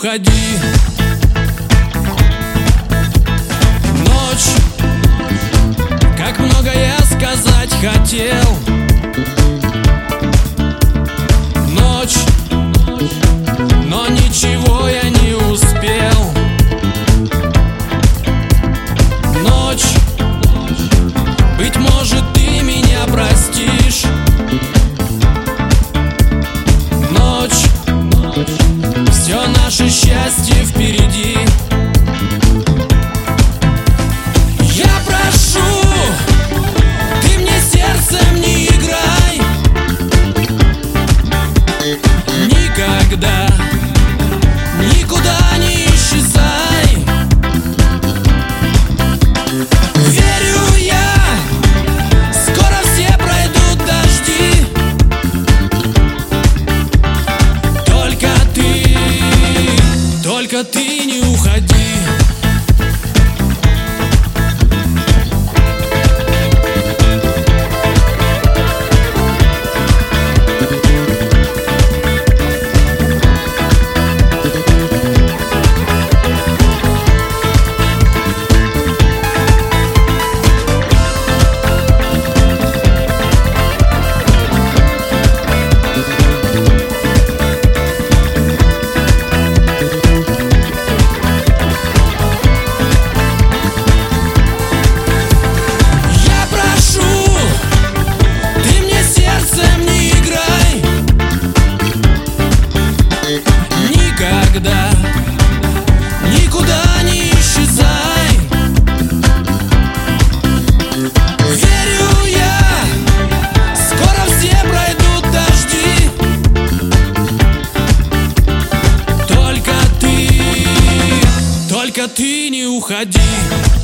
уходи. Ночь, как много я сказать хотел. Ночь, но ничего я не успел. Ночь, быть может, ты меня простишь. Ночь, все наше счастье впереди. Я прошу, ты мне сердцем не играй. Никогда, никуда не исчезай. Верю я, скоро все пройдут дожди. Только ты не уходи. Никогда, никуда не исчезай. Верю я, скоро все пройдут дожди. Только ты не уходи.